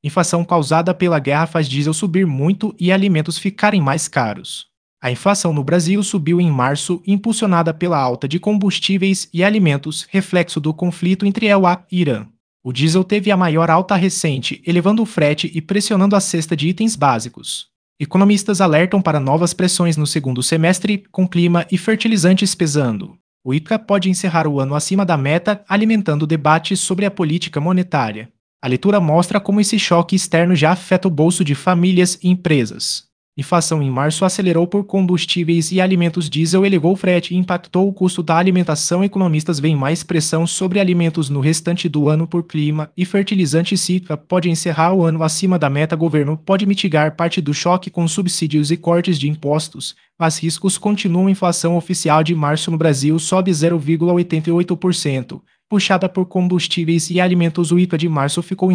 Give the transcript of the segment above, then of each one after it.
Inflação causada pela guerra faz diesel subir muito e alimentos ficarem mais caros. A inflação no Brasil subiu em março, impulsionada pela alta de combustíveis e alimentos, reflexo do conflito entre a UE e Irã. O diesel teve a maior alta recente, elevando o frete e pressionando a cesta de itens básicos. Economistas alertam para novas pressões no segundo semestre, com clima e fertilizantes pesando. O IPCA pode encerrar o ano acima da meta, alimentando debates sobre a política monetária. A leitura mostra como esse choque externo já afeta o bolso de famílias e empresas. Inflação em março acelerou por combustíveis e alimentos. Diesel elevou o frete e impactou o custo da alimentação. Economistas veem mais pressão sobre alimentos no restante do ano por clima e fertilizantes. IPCA pode encerrar o ano acima da meta. Governo pode mitigar parte do choque com subsídios e cortes de impostos, mas riscos continuam. Inflação oficial de março no Brasil sobe 0,88%. Puxada por combustíveis e alimentos. O IPCA de março ficou em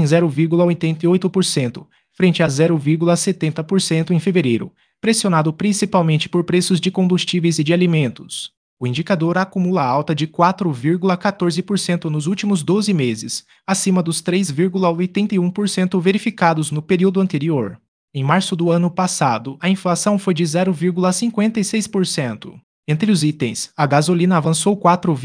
0,88%, frente a 0,70% em fevereiro, pressionado principalmente por preços de combustíveis e de alimentos. O indicador acumula alta de 4,14% nos últimos 12 meses, acima dos 3,81% verificados no período anterior. Em março do ano passado, a inflação foi de 0,56%. Entre os itens, a gasolina avançou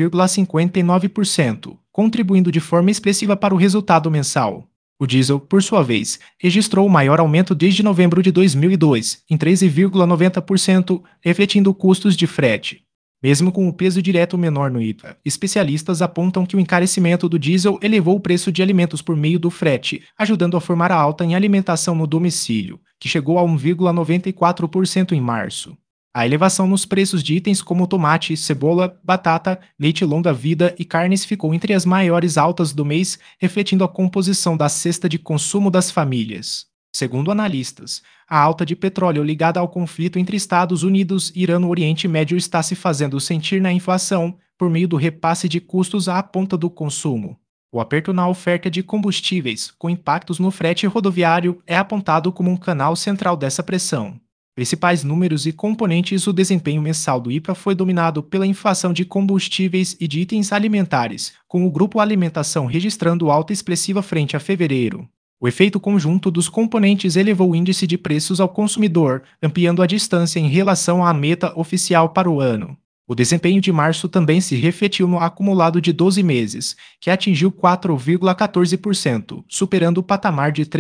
4,59%, contribuindo de forma expressiva para o resultado mensal. O diesel, por sua vez, registrou o maior aumento desde novembro de 2002, em 13,90%, refletindo custos de frete. Mesmo com o peso direto menor no IPCA, especialistas apontam que o encarecimento do diesel elevou o preço de alimentos por meio do frete, ajudando a formar a alta em alimentação no domicílio, que chegou a 1,94% em março. A elevação nos preços de itens como tomate, cebola, batata, leite longa-vida e carnes ficou entre as maiores altas do mês, refletindo a composição da cesta de consumo das famílias. Segundo analistas, a alta de petróleo ligada ao conflito entre Estados Unidos e Irã no Oriente Médio está se fazendo sentir na inflação por meio do repasse de custos à ponta do consumo. O aperto na oferta de combustíveis, com impactos no frete rodoviário, é apontado como um canal central dessa pressão. Principais números e componentes. O desempenho mensal do IPCA foi dominado pela inflação de combustíveis e de itens alimentares, com o grupo alimentação registrando alta expressiva frente a fevereiro. O efeito conjunto dos componentes elevou o índice de preços ao consumidor, ampliando a distância em relação à meta oficial para o ano. O desempenho de março também se refletiu no acumulado de 12 meses, que atingiu 4,14%, superando o patamar de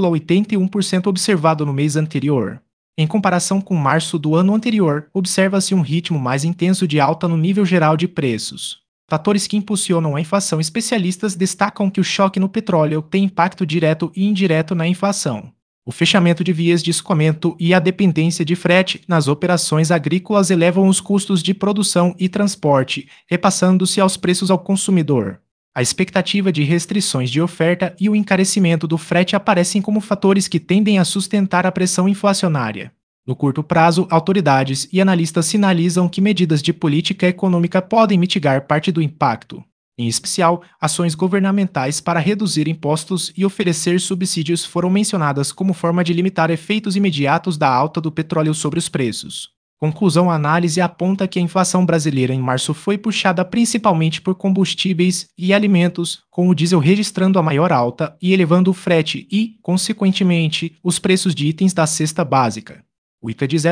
3,81% observado no mês anterior. Em comparação com março do ano anterior, observa-se um ritmo mais intenso de alta no nível geral de preços. Fatores que impulsionam a inflação. Especialistas destacam que o choque no petróleo tem impacto direto e indireto na inflação. O fechamento de vias de escoamento e a dependência de frete nas operações agrícolas elevam os custos de produção e transporte, repassando-se aos preços ao consumidor. A expectativa de restrições de oferta e o encarecimento do frete aparecem como fatores que tendem a sustentar a pressão inflacionária. No curto prazo, autoridades e analistas sinalizam que medidas de política econômica podem mitigar parte do impacto. Em especial, ações governamentais para reduzir impostos e oferecer subsídios foram mencionadas como forma de limitar efeitos imediatos da alta do petróleo sobre os preços. Conclusão: a análise aponta que a inflação brasileira em março foi puxada principalmente por combustíveis e alimentos, com o diesel registrando a maior alta e elevando o frete e, consequentemente, os preços de itens da cesta básica. O IPCA de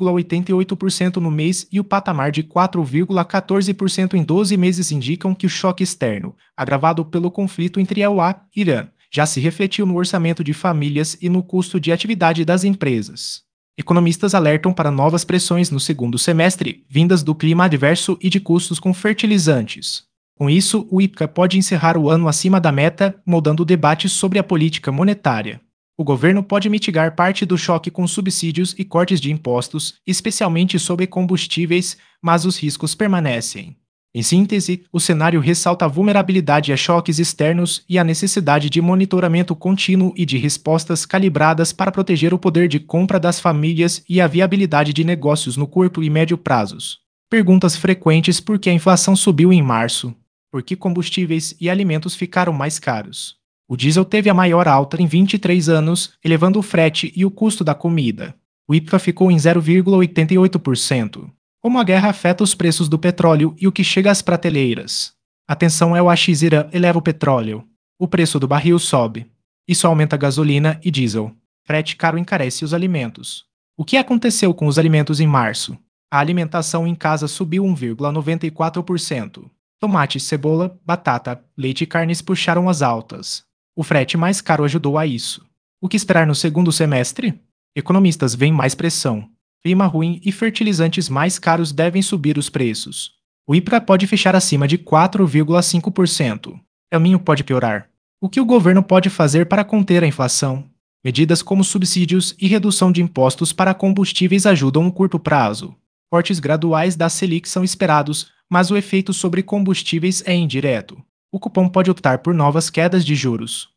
0,88% no mês e o patamar de 4,14% em 12 meses indicam que o choque externo, agravado pelo conflito entre a UE e Irã, já se refletiu no orçamento de famílias e no custo de atividade das empresas. Economistas alertam para novas pressões no segundo semestre, vindas do clima adverso e de custos com fertilizantes. Com isso, o IPCA pode encerrar o ano acima da meta, moldando o debate sobre a política monetária. O governo pode mitigar parte do choque com subsídios e cortes de impostos, especialmente sobre combustíveis, mas os riscos permanecem. Em síntese, o cenário ressalta a vulnerabilidade a choques externos e a necessidade de monitoramento contínuo e de respostas calibradas para proteger o poder de compra das famílias e a viabilidade de negócios no curto e médio prazos. Perguntas frequentes: por que a inflação subiu em março? Por que combustíveis e alimentos ficaram mais caros? O diesel teve a maior alta em 23 anos, elevando o frete e o custo da comida. O IPCA ficou em 0,88%. Como a guerra afeta os preços do petróleo e o que chega às prateleiras? A tensão é o Irã eleva o petróleo. O preço do barril sobe. Isso aumenta a gasolina e diesel. Frete caro encarece os alimentos. O que aconteceu com os alimentos em março? A alimentação em casa subiu 1,94%. Tomate, cebola, batata, leite e carnes puxaram as altas. O frete mais caro ajudou a isso. O que esperar no segundo semestre? Economistas veem mais pressão. Clima ruim e fertilizantes mais caros devem subir os preços. O IPCA pode fechar acima de 4,5%. O caminho pode piorar. O que o governo pode fazer para conter a inflação? Medidas como subsídios e redução de impostos para combustíveis ajudam no curto prazo. Cortes graduais da Selic são esperados, mas o efeito sobre combustíveis é indireto. O cupom pode optar por novas quedas de juros.